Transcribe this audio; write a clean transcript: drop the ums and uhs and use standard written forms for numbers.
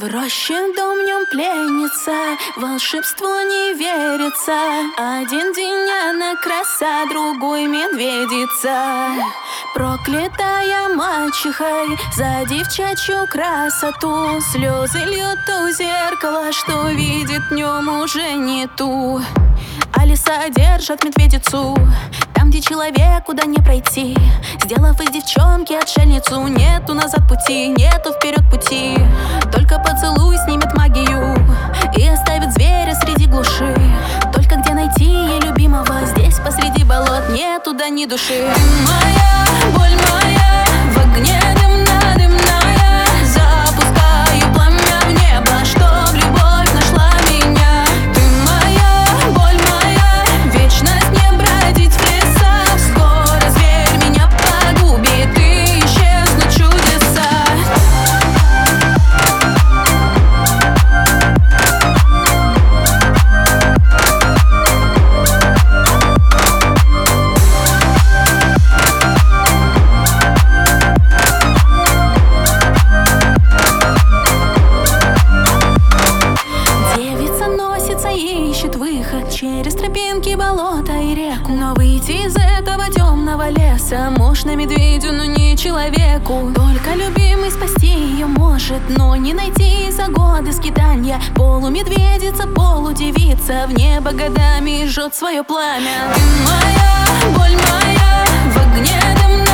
Рощин дом в нем пленница, волшебству не верится. Один день она краса, другой медведица. Проклятая мачехой за девчачью красоту, слезы льет у зеркала, что видит в нем уже не ту. А лиса держат медведицу там, где человеку да не пройти. Сделав из девчонки отшельницу, нету назад пути, нету вперед пути. Только поцелуй снимет магию и оставит зверя среди глуши. Только где найти ей любимого, здесь посреди болот нету да ни души. Ты моя, боль моя, в огне дымная, запускаю пламя в небо, чтоб любовь нашла меня. Ты моя, боль моя, вечность не бродить в лесах. Скоро зверь меня погубит и исчезнут чудеса. Ищет выход через тропинки, болота и реку. Но выйти из этого темного леса можно медведю, но не человеку. Только любимый спасти ее может, но не найти за годы скитанья. Полумедведица, полудевица, в небо годами жжет свое пламя. Ты моя, боль моя, в огне дымная.